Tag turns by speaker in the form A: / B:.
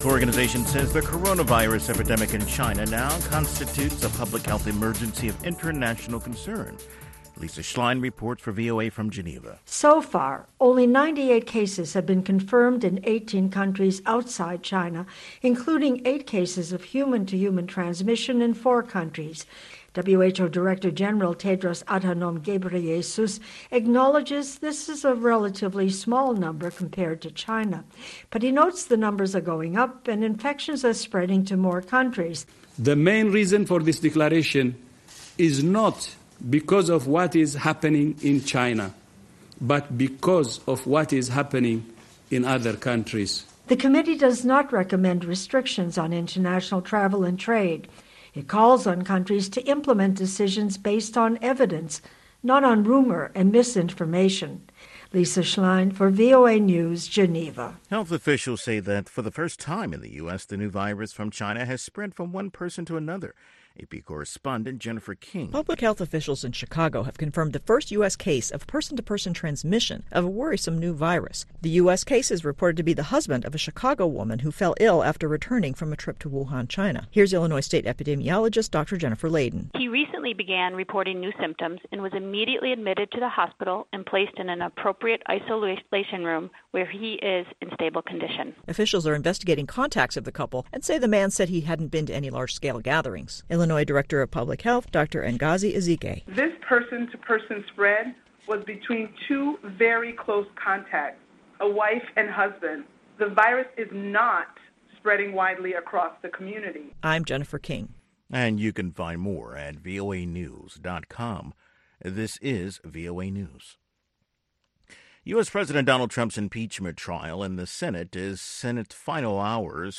A: The organization says the coronavirus epidemic in China now constitutes a public health emergency of international concern. Lisa Schlein reports for VOA from Geneva.
B: So far, only 98 cases have been confirmed in 18 countries outside China, including 8 cases of human-to-human transmission in 4 countries. WHO Director General Tedros Adhanom Ghebreyesus acknowledges this is a relatively small number compared to China, but he notes the numbers are going up and infections are spreading to more countries.
C: The main reason for this declaration is not because of what is happening in China, but because of what is happening in other countries.
B: The committee does not recommend restrictions on international travel and trade. It calls on countries to implement decisions based on evidence, not on rumor and misinformation. Lisa Schlein for VOA News, Geneva.
A: Health officials say that for the first time in the U.S., the new virus from China has spread from one person to another. AP correspondent Jennifer King.
D: Public health officials in Chicago have confirmed the first U.S. case of person-to-person transmission of a worrisome new virus. The U.S. case is reported to be the husband of a Chicago woman who fell ill after returning from a trip to Wuhan, China. Here's Illinois State epidemiologist Dr. Jennifer Layden.
E: He recently began reporting new symptoms and was immediately admitted to the hospital and placed in an appropriate isolation room where he is in stable condition.
D: Officials are investigating contacts of the couple and say the man said he hadn't been to any large-scale gatherings. Illinois Director of Public Health, Dr. Ngozi Ezike.
F: This person-to-person spread was between 2 very close contacts, a wife and husband. The virus is not spreading widely across the community.
D: I'm Jennifer King.
A: And you can find more at voanews.com. This is VOA News. U.S. President Donald Trump's impeachment trial in the Senate is in its final hours.